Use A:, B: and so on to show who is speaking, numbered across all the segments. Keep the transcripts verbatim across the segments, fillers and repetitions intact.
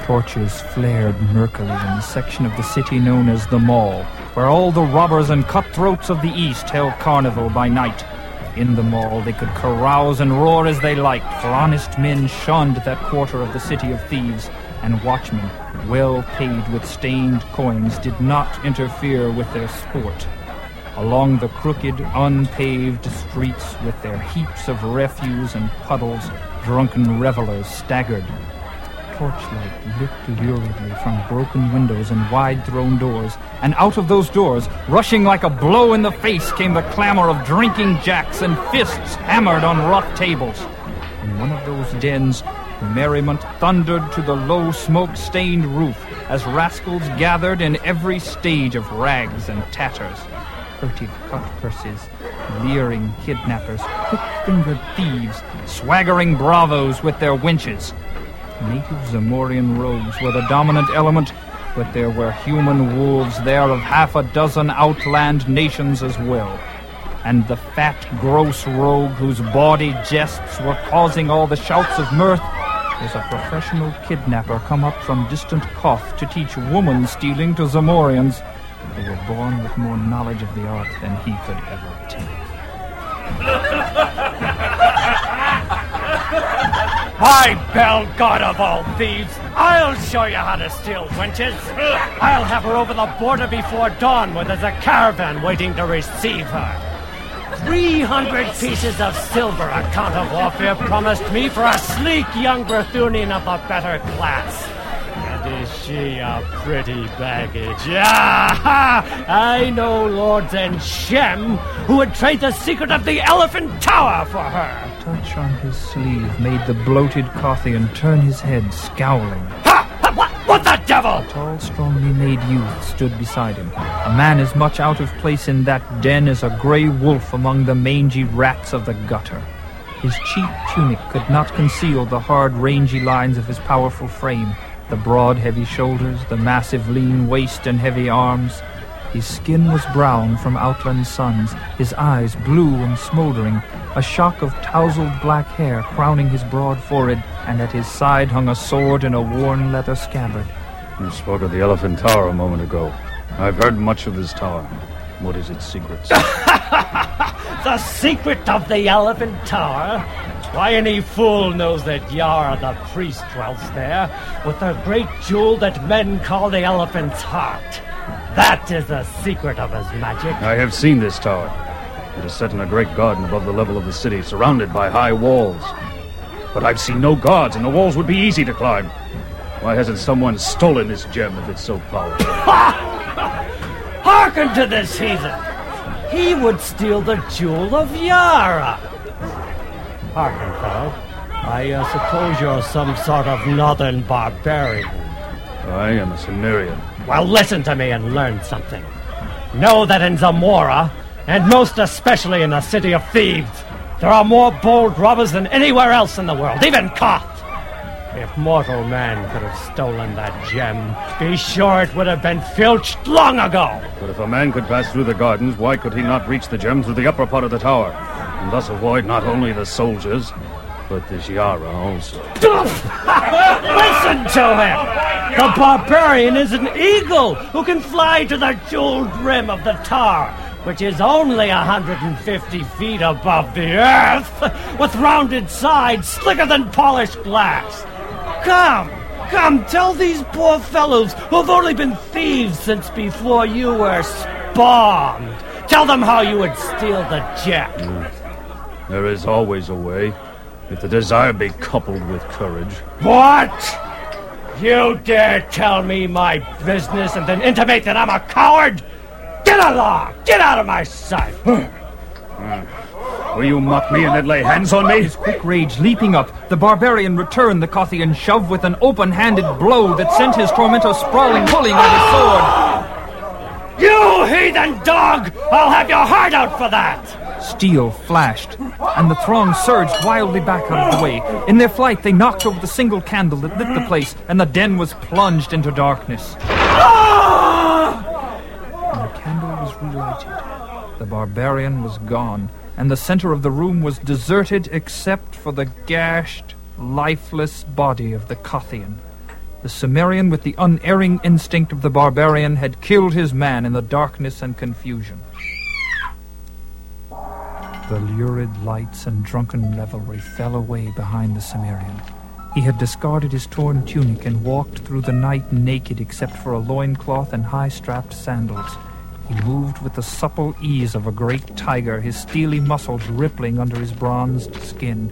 A: Torches flared murkily in the section of the city known as the Mall, where all the robbers and cutthroats of the East held carnival by night. In the Mall they could carouse and roar as they liked, for honest men shunned that quarter of the city of thieves, and watchmen, well paid with stained coins, did not interfere with their sport. Along the crooked, unpaved streets with their heaps of refuse and puddles, drunken revelers staggered. Torchlight looked luridly from broken windows and wide-thrown doors, and out of those doors, rushing like a blow in the face, came the clamor of drinking jacks and fists hammered on rough tables. In one of those dens, merriment thundered to the low smoke-stained roof as rascals gathered in every stage of rags and tatters. Furtive cut-purses, leering kidnappers, quick-fingered thieves, swaggering bravos with their winches. Native Zamorian rogues were the dominant element, but there were human wolves there of half a dozen outland nations as well. And the fat, gross rogue whose bawdy jests were causing all the shouts of mirth was a professional kidnapper come up from distant Koth to teach woman-stealing to Zamorians who were born with more knowledge of the art than he could ever take.
B: By Bel, god of all thieves, I'll show you how to steal wenches. I'll have her over the border before dawn where there's a caravan waiting to receive her. Three hundred pieces of silver a count of warfare promised me for a sleek young Berthunian of the better class. And is she a pretty baggage? Ah, I know lords and Shem who would trade the secret of the Elephant Tower for her.
A: A touch on his sleeve made the bloated Kothian turn his head, scowling.
B: Ha! What, what the devil?
A: A tall, strongly made youth stood beside him, a man as much out of place in that den as a grey wolf among the mangy rats of the gutter. His cheap tunic could not conceal the hard, rangy lines of his powerful frame, the broad, heavy shoulders, the massive, lean waist and heavy arms. His skin was brown from outland suns, his eyes blue and smoldering, a shock of tousled black hair crowning his broad forehead, and at his side hung a sword in a worn leather scabbard.
C: You spoke of the Elephant Tower a moment ago. I've heard much of this tower. What is its secrets?
B: The secret of the Elephant Tower? Why, any fool knows that Yara the priest dwells there, with the great jewel that men call the elephant's heart. That is the secret of his magic.
C: I have seen this tower. It is set in a great garden above the level of the city, surrounded by high walls. But I've seen no guards, and the walls would be easy to climb. Why hasn't someone stolen this gem if it's so powerful?
B: Hearken to this heathen! He would steal the jewel of Yara! Hearken, fellow. I uh, suppose you're some sort of northern barbarian.
C: I am a Cimmerian.
B: Well, listen to me and learn something. Know that in Zamora, and most especially in the City of Thieves, there are more bold robbers than anywhere else in the world, even Koth. If mortal man could have stolen that gem, be sure it would have been filched long ago.
C: But if a man could pass through the gardens, why could he not reach the gem through the upper part of the tower, and thus avoid not only the soldiers, but this Yara also?
B: Listen to him! The barbarian is an eagle who can fly to the jeweled rim of the tower, which is only one hundred fifty feet above the earth, with rounded sides slicker than polished glass. Come, come, tell these poor fellows who've only been thieves since before you were spawned. Tell them how you would steal the gem.
C: Mm. There is always a way, if the desire be coupled with courage.
B: What? You dare tell me my business and then intimate that I'm a coward? Get along! Get out of my sight!
C: uh, will you mock me and then lay hands on me?
A: His quick rage leaping up, the barbarian returned the Kothian shove with an open-handed blow that sent his tormentor sprawling, pulling at his sword.
B: You heathen dog! I'll have your heart out for that!
A: Steel flashed, and the throng surged wildly back out of the way. In their flight, they knocked over the single candle that lit the place, and the den was plunged into darkness. When the candle was relighted, the barbarian was gone, and the center of the room was deserted except for the gashed, lifeless body of the Kothian. The Cimmerian, with the unerring instinct of the barbarian, had killed his man in the darkness and confusion. The lurid lights and drunken revelry fell away behind the Cimmerian. He had discarded his torn tunic and walked through the night naked except for a loincloth and high-strapped sandals. He moved with the supple ease of a great tiger, his steely muscles rippling under his bronzed skin.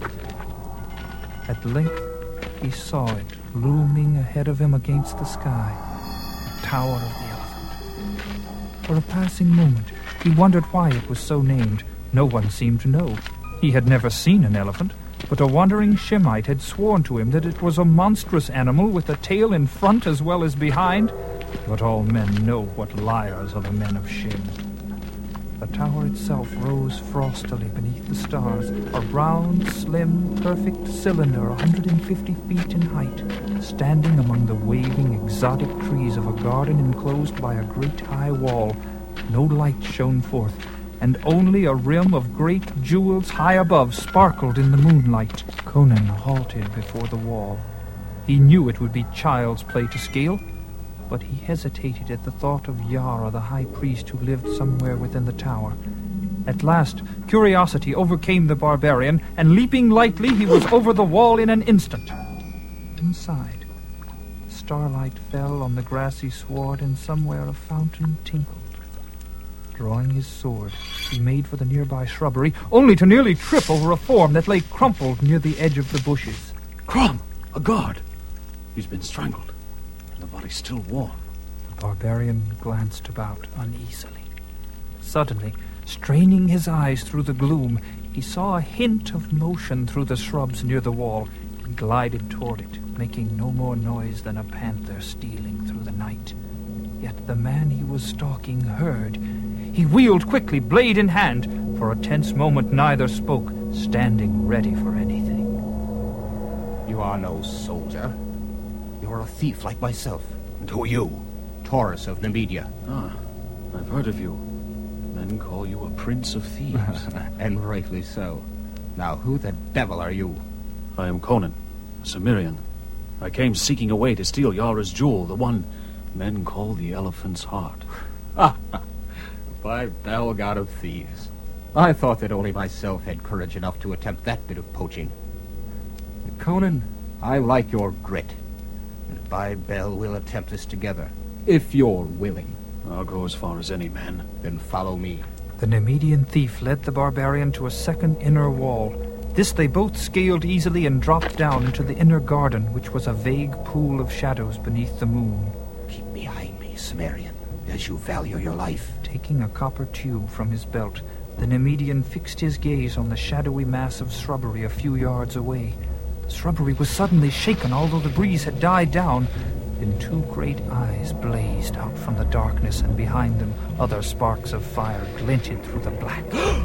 A: At length, he saw it, looming ahead of him against the sky, the Tower of the Elephant. For a passing moment, he wondered why it was so named. No one seemed to know. He had never seen an elephant, but a wandering Shemite had sworn to him that it was a monstrous animal with a tail in front as well as behind. But all men know what liars are the men of Shem. The tower itself rose frostily beneath the stars, a round, slim, perfect cylinder a hundred and fifty feet in height, standing among the waving, exotic trees of a garden enclosed by a great high wall. No light shone forth, and only a rim of great jewels high above sparkled in the moonlight. Conan halted before the wall. He knew it would be child's play to scale, but he hesitated at the thought of Yara, the high priest who lived somewhere within the tower. At last, curiosity overcame the barbarian, and leaping lightly, he was over the wall in an instant. Inside, the starlight fell on the grassy sward, and somewhere a fountain tinkled. Drawing his sword, he made for the nearby shrubbery, only to nearly trip over a form that lay crumpled near the edge of the bushes.
C: Crom! A guard! He's been strangled. The body's still warm.
A: The barbarian glanced about uneasily. Suddenly, straining his eyes through the gloom, he saw a hint of motion through the shrubs near the wall. He glided toward it, making no more noise than a panther stealing through the night. Yet the man he was stalking heard. He wheeled quickly, blade in hand. For a tense moment neither spoke, standing ready for anything.
D: You are no soldier. You're a thief like myself.
C: And who are you?
D: Taurus of Nemedia.
C: Ah, I've heard of you. Men call you a prince of thieves.
D: And rightly so. Now, who the devil are you?
C: I am Conan, a Cimmerian. I came seeking a way to steal Yara's jewel, the one men call the elephant's heart.
D: By Bel, god of thieves. I thought that only myself had courage enough to attempt that bit of poaching. Conan, I like your grit. And by Bel, we'll attempt this together, if you're willing.
C: I'll go as far as any man.
D: Then follow me.
A: The Nemedian thief led the barbarian to a second inner wall. This they both scaled easily and dropped down into the inner garden, which was a vague pool of shadows beneath the moon.
D: Keep behind me, Cimmerian, as you value your life.
A: Taking a copper tube from his belt, the Nemedian fixed his gaze on the shadowy mass of shrubbery a few yards away. The shrubbery was suddenly shaken, although the breeze had died down. Then two great eyes blazed out from the darkness, and behind them other sparks of fire glinted through the black.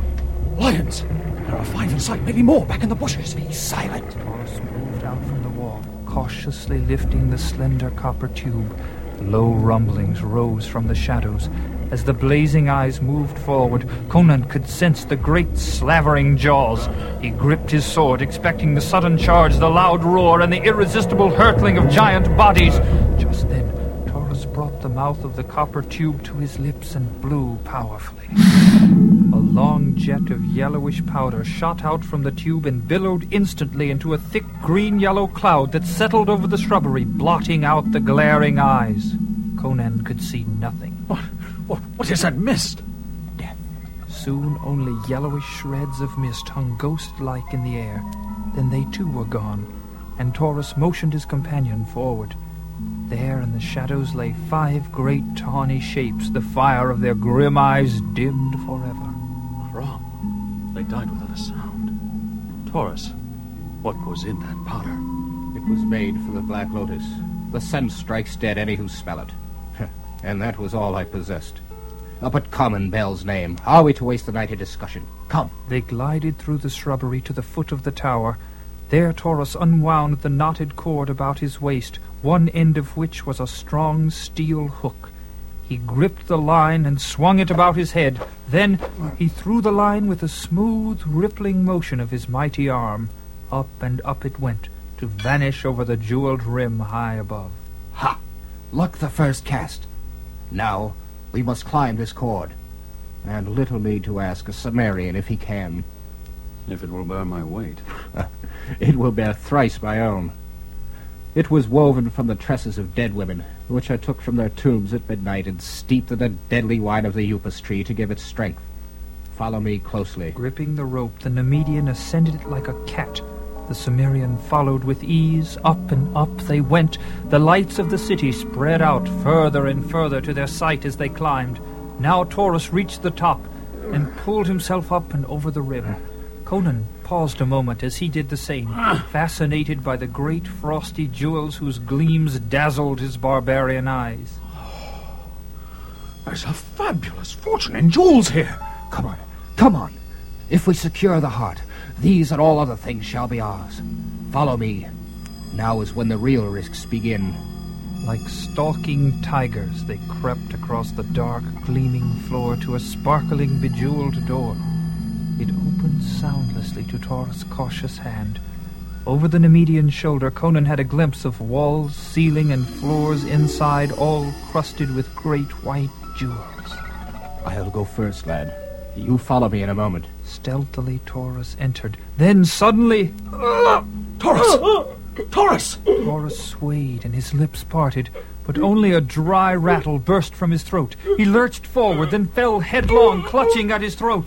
C: Lions! There are five in sight, maybe more, back in the bushes.
D: Be silent.
A: Taurus moved out from the wall, cautiously lifting the slender copper tube. Low rumblings rose from the shadows. As the blazing eyes moved forward, Conan could sense the great slavering jaws. He gripped his sword, expecting the sudden charge, the loud roar, and the irresistible hurtling of giant bodies. Just then, Taurus brought the mouth of the copper tube to his lips and blew powerfully. A long jet of yellowish powder shot out from the tube and billowed instantly into a thick green-yellow cloud that settled over the shrubbery, blotting out the glaring eyes. Conan could see nothing.
C: What? What, what is that mist?
A: Death. Soon only yellowish shreds of mist hung ghost-like in the air. Then they too were gone, and Taurus motioned his companion forward. There in the shadows lay five great tawny shapes, the fire of their grim eyes dimmed forever.
C: Wrong. They died without a sound. Taurus, what goes in that powder?
D: It was made for the Black Lotus. The scent strikes dead any who smell it. And that was all I possessed. Uh, but come in Bel's name. Are we to waste the night in discussion? Come.
A: They glided through the shrubbery to the foot of the tower. There Taurus unwound the knotted cord about his waist, one end of which was a strong steel hook. He gripped the line and swung it about his head. Then he threw the line with a smooth, rippling motion of his mighty arm. Up and up it went, to vanish over the jeweled rim high above.
D: Luck the first cast. Now, we must climb this cord. And little need to ask a Cimmerian if he can.
C: If it will bear my weight.
D: It will bear thrice my own. It was woven from the tresses of dead women, which I took from their tombs at midnight and steeped in the deadly wine of the Upas tree to give it strength. Follow me closely.
A: Gripping the rope, the Nemedian ascended it like a cat. The Cimmerian followed with ease. Up and up they went. The lights of the city spread out further and further to their sight as they climbed. Now Taurus reached the top and pulled himself up and over the rim. Conan paused a moment as he did the same, fascinated by the great frosty jewels whose gleams dazzled his barbarian eyes.
E: There's a fabulous fortune in jewels here.
D: Come on, come on. If we secure the heart, these and all other things shall be ours. Follow me. Now is when the real risks begin.
A: Like stalking tigers, they crept across the dark, gleaming floor to a sparkling, bejeweled door. It opened soundlessly to Taurus' cautious hand. Over the Nemedian's shoulder, Conan had a glimpse of walls, ceiling, and floors inside, all crusted with great white jewels.
D: I'll go first, lad. You follow me in a moment.
A: Stealthily, Taurus entered. Then suddenly...
E: Uh, Taurus! Taurus!
A: Taurus swayed and his lips parted, but only a dry rattle burst from his throat. He lurched forward, then fell headlong, clutching at his throat.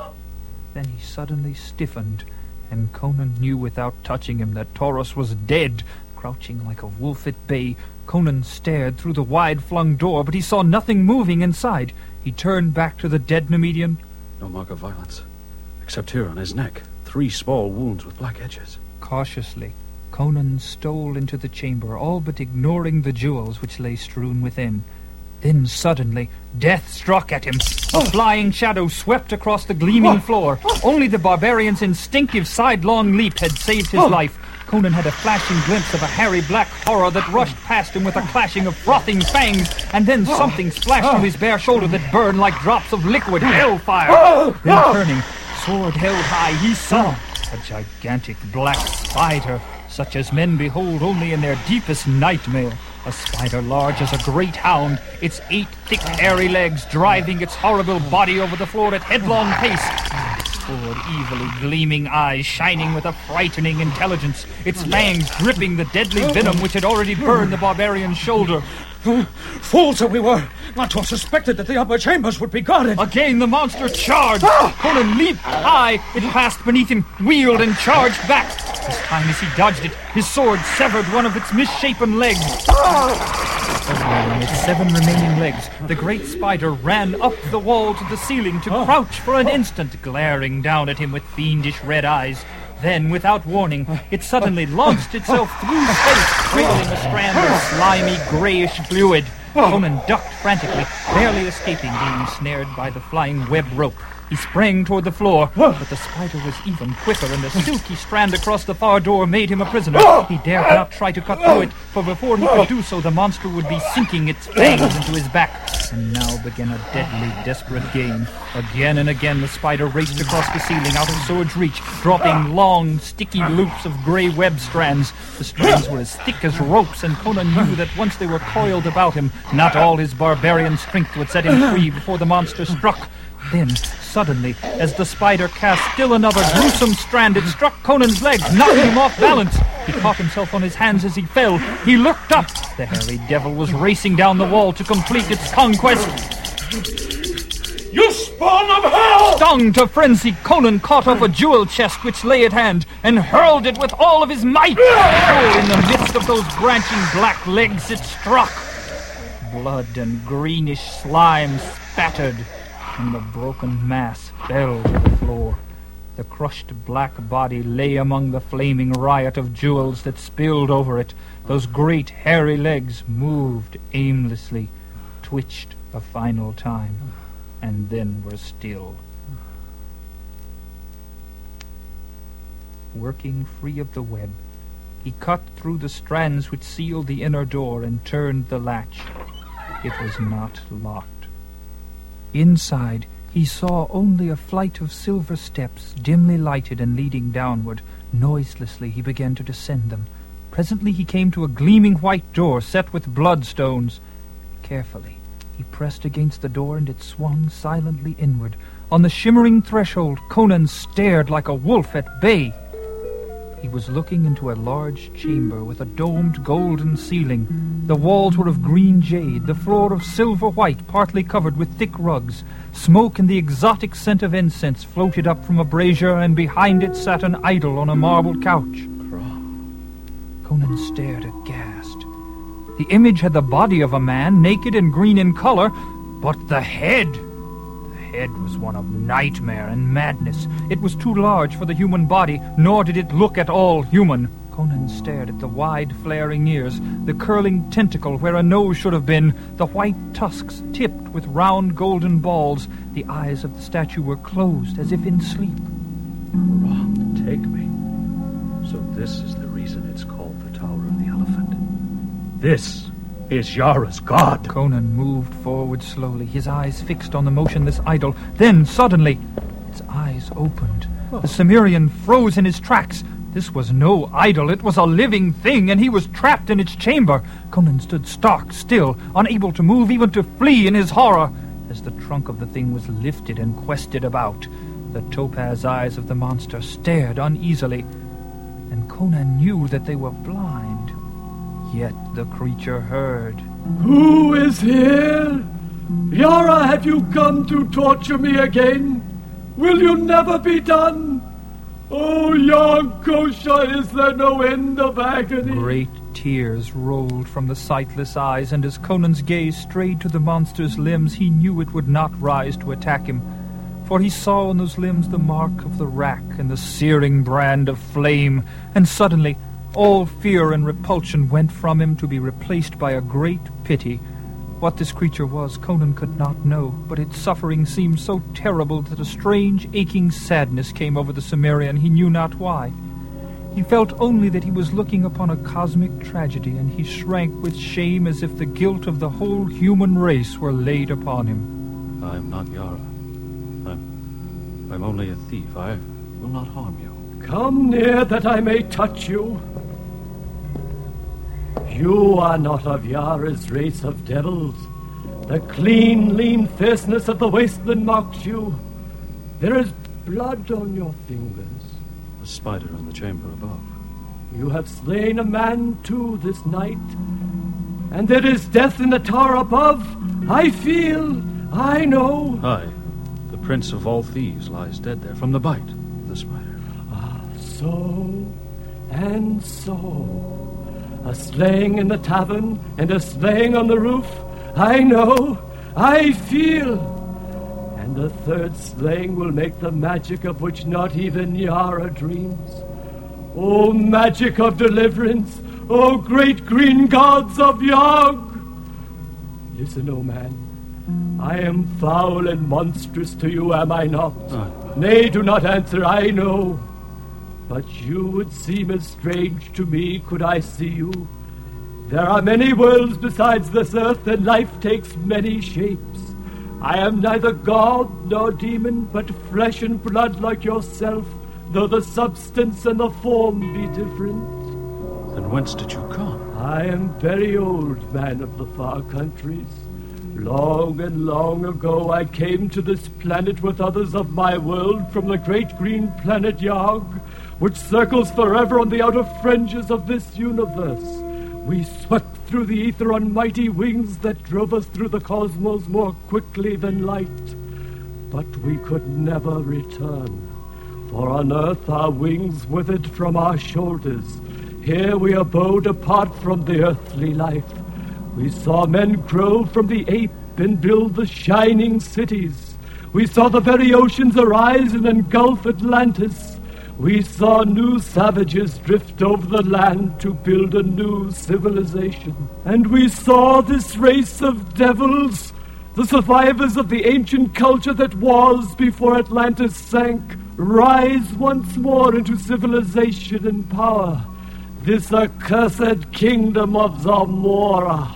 A: Then he suddenly stiffened, and Conan knew without touching him that Taurus was dead. Crouching like a wolf at bay, Conan stared through the wide-flung door, but he saw nothing moving inside. He turned back to the dead Nemedian.
C: No mark of violence, except here on his neck. Three small wounds with black edges.
A: Cautiously, Conan stole into the chamber, all but ignoring the jewels which lay strewn within. Then suddenly, death struck at him. A flying shadow swept across the gleaming floor. Only the barbarian's instinctive sidelong leap had saved his life. Conan had a flashing glimpse of a hairy black horror that rushed past him with a clashing of frothing fangs, and then something splashed on his bare shoulder that burned like drops of liquid hellfire. Then turning, sword held high, he saw a gigantic black spider, such as men behold only in their deepest nightmare. A spider large as a great hound, its eight thick hairy legs driving its horrible body over the floor at headlong pace. Its four evilly gleaming eyes shining with a frightening intelligence, its fangs dripping the deadly venom which had already burned the barbarian's shoulder.
E: Fools that we were, not to have suspected that the upper chambers would be guarded.
A: Again the monster charged. Conan leaped high. It passed beneath him, wheeled and charged back. This time as he dodged it, his sword severed one of its misshapen legs. On its seven remaining legs, the great spider ran up the wall to the ceiling to crouch for an instant, glaring down at him with fiendish red eyes. Then, without warning, it suddenly launched itself through space, trailing a strand of slimy, grayish fluid. Conan ducked frantically, barely escaping being snared by the flying web rope. He sprang toward the floor, but the spider was even quicker, and the silky strand across the far door made him a prisoner. He dared not try to cut through it, for before he could do so, the monster would be sinking its fangs into his back. And now began a deadly, desperate game. Again and again the spider raced across the ceiling, out of sword's reach, dropping long, sticky loops of gray web strands. The strands were as thick as ropes, and Conan knew that once they were coiled about him, not all his barbarian strength would set him free before the monster struck. Then, suddenly, as the spider cast still another gruesome strand, it struck Conan's legs, knocking him off balance. He caught himself on his hands as he fell. He looked up. The hairy devil was racing down the wall to complete its conquest.
E: You spawn of hell!
A: Stung to frenzy, Conan caught up a jewel chest which lay at hand and hurled it with all of his might. Oh, in the midst of those branching black legs it struck. Blood and greenish slime spattered, and the broken mass fell to the floor. The crushed black body lay among the flaming riot of jewels that spilled over it. Those great hairy legs moved aimlessly, twitched a final time, and then were still. Working free of the web, he cut through the strands which sealed the inner door and turned the latch. It was not locked. Inside, he saw only a flight of silver steps, dimly lighted and leading downward. Noiselessly he began to descend them. Presently he came to a gleaming white door set with bloodstones. Carefully, he pressed against the door, and it swung silently inward. On the shimmering threshold, Conan stared like a wolf at bay. He was looking into a large chamber with a domed golden ceiling. The walls were of green jade, the floor of silver white, partly covered with thick rugs. Smoke and the exotic scent of incense floated up from a brazier, and behind it sat an idol on a marble couch. Conan stared aghast. The image had the body of a man, naked and green in color, but the head... The head was one of nightmare and madness. It was too large for the human body, nor did it look at all human. Conan stared at the wide, flaring ears, the curling tentacle where a nose should have been, the white tusks tipped with round golden balls. The eyes of the statue were closed as if in sleep.
C: Wrong, take me. So this is the reason it's called the Tower of the Elephant. This is Yara's god.
A: Conan moved forward slowly, his eyes fixed on the motionless idol. Then, suddenly, its eyes opened. The Cimmerian froze in his tracks. This was no idol, it was a living thing, and he was trapped in its chamber. Conan stood stark still, unable to move, even to flee in his horror, as the trunk of the thing was lifted and quested about. The topaz eyes of the monster stared uneasily, and Conan knew that they were blind. Yet the creature heard.
F: Who is here? Yara, have you come to torture me again? Will you never be done? Oh, Yargosha, is there no end of agony?
A: Great tears rolled from the sightless eyes, and as Conan's gaze strayed to the monster's limbs, he knew it would not rise to attack him. For he saw on those limbs the mark of the rack and the searing brand of flame, and suddenly all fear and repulsion went from him to be replaced by a great pity. What this creature was, Conan could not know, but its suffering seemed so terrible that a strange, aching sadness came over the Cimmerian, he knew not why. He felt only that he was looking upon a cosmic tragedy, and he shrank with shame as if the guilt of the whole human race were laid upon him.
C: I am not Yara. I'm... I'm only a thief. I will not harm you.
F: Come near that I may touch you. You are not of Yara's race of devils. The clean, lean fierceness of the wasteland mocks you. There is blood on your fingers.
C: A spider in the chamber above.
F: You have slain a man, too, this night. And there is death in the tower above. I feel, I know.
C: Aye, the prince of all thieves lies dead there from the bite of the spider.
F: Ah, so and so. A slaying in the tavern, and a slaying on the roof. I know, I feel. And the third slaying will make the magic of which not even Yara dreams. O magic of deliverance, O great green gods of Yog! Listen, O man, I am foul and monstrous to you, am I not?
C: Aye.
F: Nay, do not answer, I know. But you would seem as strange to me could I see you. There are many worlds besides this earth, and life takes many shapes. I am neither god nor demon, but flesh and blood like yourself, though the substance and the form be different.
C: Then whence did you come?
F: I am very old, man of the far countries. Long and long ago I came to this planet with others of my world from the great green planet Yog, which circles forever on the outer fringes of this universe. We swept through the ether on mighty wings that drove us through the cosmos more quickly than light. But we could never return, for on earth our wings withered from our shoulders. Here we abode apart from the earthly life. We saw men grow from the ape and build the shining cities. We saw the very oceans arise and engulf Atlantis. We saw new savages drift over the land to build a new civilization. And we saw this race of devils, the survivors of the ancient culture that was before Atlantis sank, rise once more into civilization and power. This accursed kingdom of Zamora.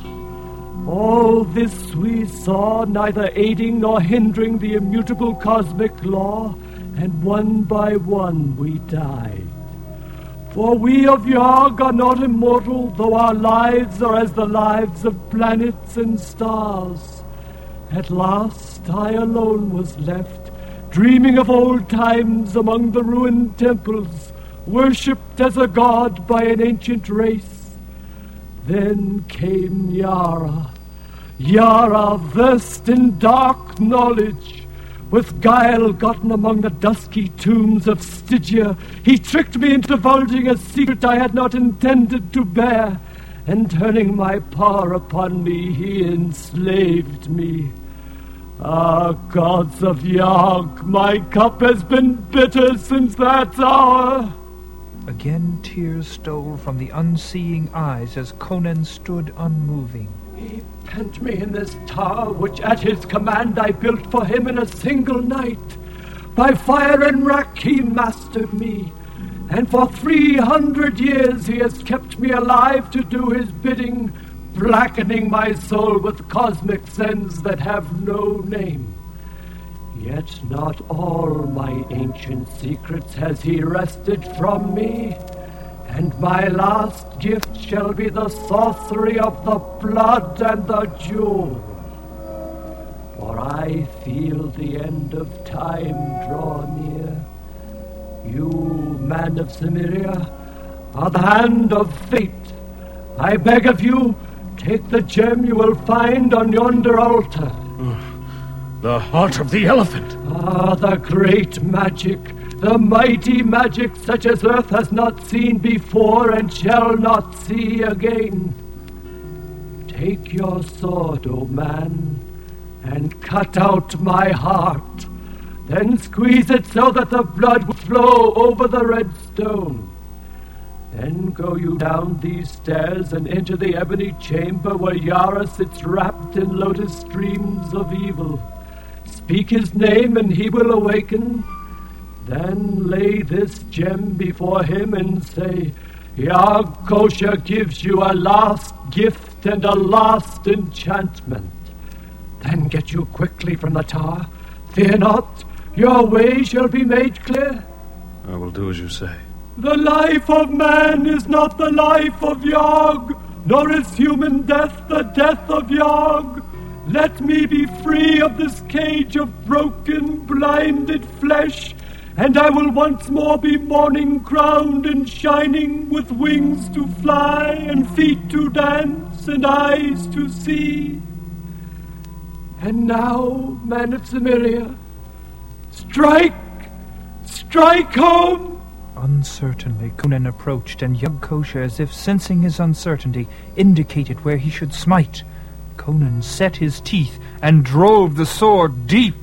F: All this we saw, neither aiding nor hindering the immutable cosmic law, and one by one we died. For we of Yog are not immortal, though our lives are as the lives of planets and stars. At last I alone was left, dreaming of old times among the ruined temples, worshipped as a god by an ancient race. Then came Yara. Yara, versed in dark knowledge. With guile gotten among the dusky tombs of Stygia, he tricked me into divulging a secret I had not intended to bear, and turning my power upon me, he enslaved me. Ah, gods of Yog, my cup has been bitter since that hour.
A: Again tears stole from the unseeing eyes as Conan stood unmoving.
F: He pent me in this tower, which at his command I built for him in a single night. By fire and wrack he mastered me, and for three hundred years he has kept me alive to do his bidding, blackening my soul with cosmic sins that have no name. Yet not all my ancient secrets has he wrested from me, and my last gift shall be the sorcery of the blood and the jewel. For I feel the end of time draw near. You, man of Cimmeria, are the hand of fate. I beg of you, take the gem you will find on yonder altar.
C: The heart of the elephant.
F: Ah, the great magic. The mighty magic such as earth has not seen before and shall not see again. Take your sword, O man, and cut out my heart. Then squeeze it so that the blood will flow over the red stone. Then go you down these stairs and into the ebony chamber where Yara sits wrapped in lotus streams of evil. Speak his name and he will awaken. Then lay this gem before him and say, Yog Kosha gives you a last gift and a last enchantment. Then get you quickly from the tower. Fear not, your way shall be made clear.
C: I will do as you say.
F: The life of man is not the life of Yog, nor is human death the death of Yog. Let me be free of this cage of broken, blinded flesh, and I will once more be morning-crowned and shining, with wings to fly and feet to dance and eyes to see. And now, man of Cimmeria, strike! Strike home!
A: Uncertainly, Conan approached, and Yog Kosha, as if sensing his uncertainty, indicated where he should smite. Conan set his teeth and drove the sword deep.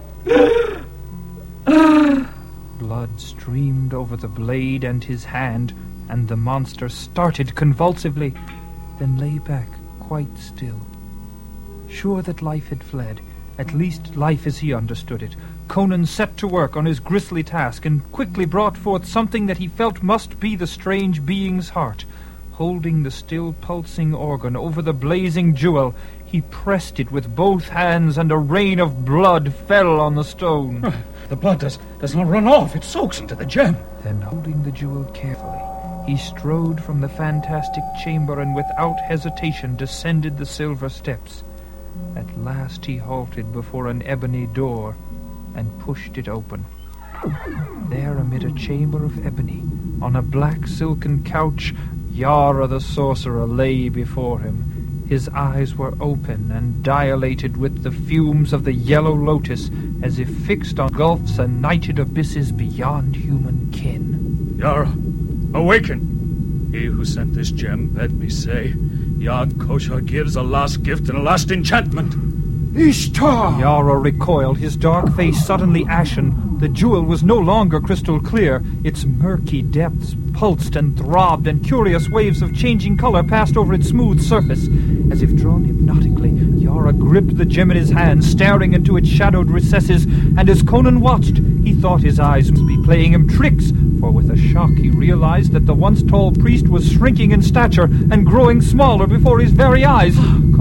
A: Blood streamed over the blade and his hand, and the monster started convulsively, then lay back quite still. Sure that life had fled, at least life as he understood it, Conan set to work on his grisly task and quickly brought forth something that he felt must be the strange being's heart. Holding the still pulsing organ over the blazing jewel, he pressed it with both hands, and a rain of blood fell on the stone.
E: The blood does, does not run off. It soaks into the gem.
A: Then, holding the jewel carefully, he strode from the fantastic chamber and without hesitation descended the silver steps. At last he halted before an ebony door and pushed it open. There, amid a chamber of ebony, on a black silken couch, Yara the sorcerer lay before him. His eyes were open and dilated with the fumes of the yellow lotus, as if fixed on gulfs and nighted abysses beyond human ken.
C: Yara, awaken! He who sent this gem bade me say, Yog Kosha gives a last gift and a last enchantment.
E: Ishtar!
A: Yara recoiled, his dark face suddenly ashen. The jewel was no longer crystal clear. Its murky depths pulsed and throbbed, and curious waves of changing color passed over its smooth surface. As if drawn hypnotically, Yara gripped the gem in his hand, staring into its shadowed recesses, and as Conan watched, he thought his eyes must be playing him tricks, for with a shock he realized that the once tall priest was shrinking in stature and growing smaller before his very eyes. Conan knew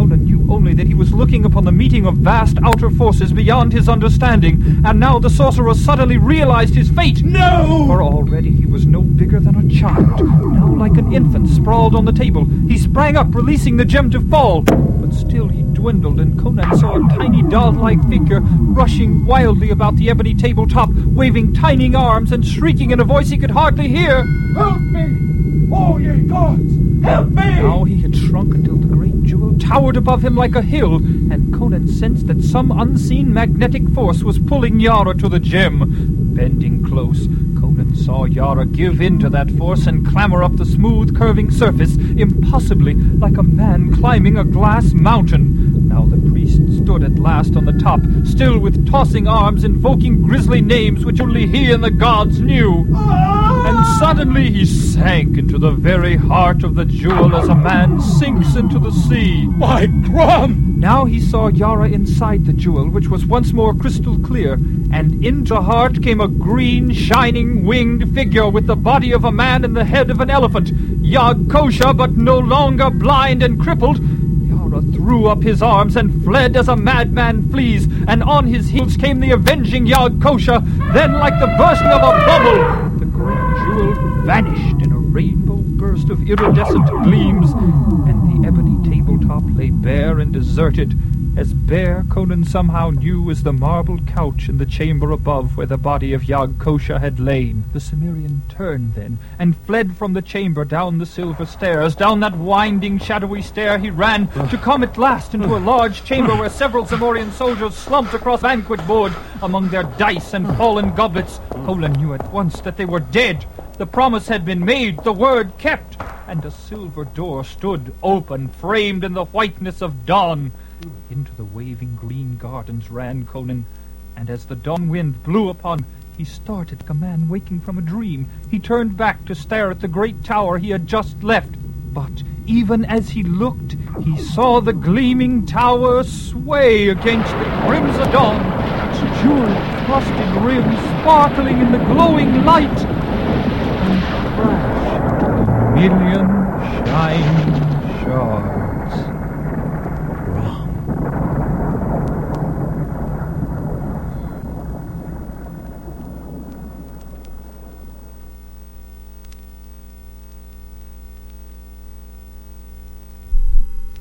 A: only that he was looking upon the meeting of vast outer forces beyond his understanding, and now the sorcerer suddenly realized his fate.
E: No!
A: For already he was no bigger than a child, now like an infant sprawled on the table. He sprang up, releasing the gem to fall, but still he dwindled, and Conan saw a tiny doll-like figure rushing wildly about the ebony tabletop, waving tiny arms and shrieking in a voice he could hardly hear.
E: Help me! Oh, ye gods! Help me!
A: Now he had shrunk until the great jewel towered above him like a hill, and Conan sensed that some unseen magnetic force was pulling Yara to the gem. Bending close, Conan saw Yara give in to that force and clamber up the smooth, curving surface, impossibly like a man climbing a glass mountain. Now the priest stood at last on the top, still with tossing arms, invoking grisly names which only he and the gods knew. And suddenly he sank into the very heart of the jewel as a man sinks into the sea.
E: My Grum!
A: Now he saw Yara inside the jewel, which was once more crystal clear, and into the heart came a green, shining, winged figure with the body of a man and the head of an elephant. Yag-Kosha, but no longer blind and crippled, Yara threw up his arms and fled as a madman flees, and on his heels came the avenging Yag-Kosha. Then, like the bursting of a bubble, the great jewel vanished in a rainbow burst of iridescent gleams, and the ebony tabletop lay bare and deserted, as bare, Conan somehow knew, as the marble couch in the chamber above where the body of Yag-Kosha had lain. The Cimmerian turned then, and fled from the chamber down the silver stairs. Down that winding, shadowy stair he ran, to come at last into a large chamber where several Cimmerian soldiers slumped across the banquet board among their dice and fallen goblets. Conan knew at once that they were dead. The promise had been made, the word kept, and a silver door stood open, framed in the whiteness of dawn. Into the waving green gardens ran Conan, and as the dawn wind blew upon, he started like a man waking from a dream. He turned back to stare at the great tower he had just left. But even as he looked, he saw the gleaming tower sway against the crimson dawn, its jewel-crusted rim sparkling in the glowing light, and crash into a million shining shards.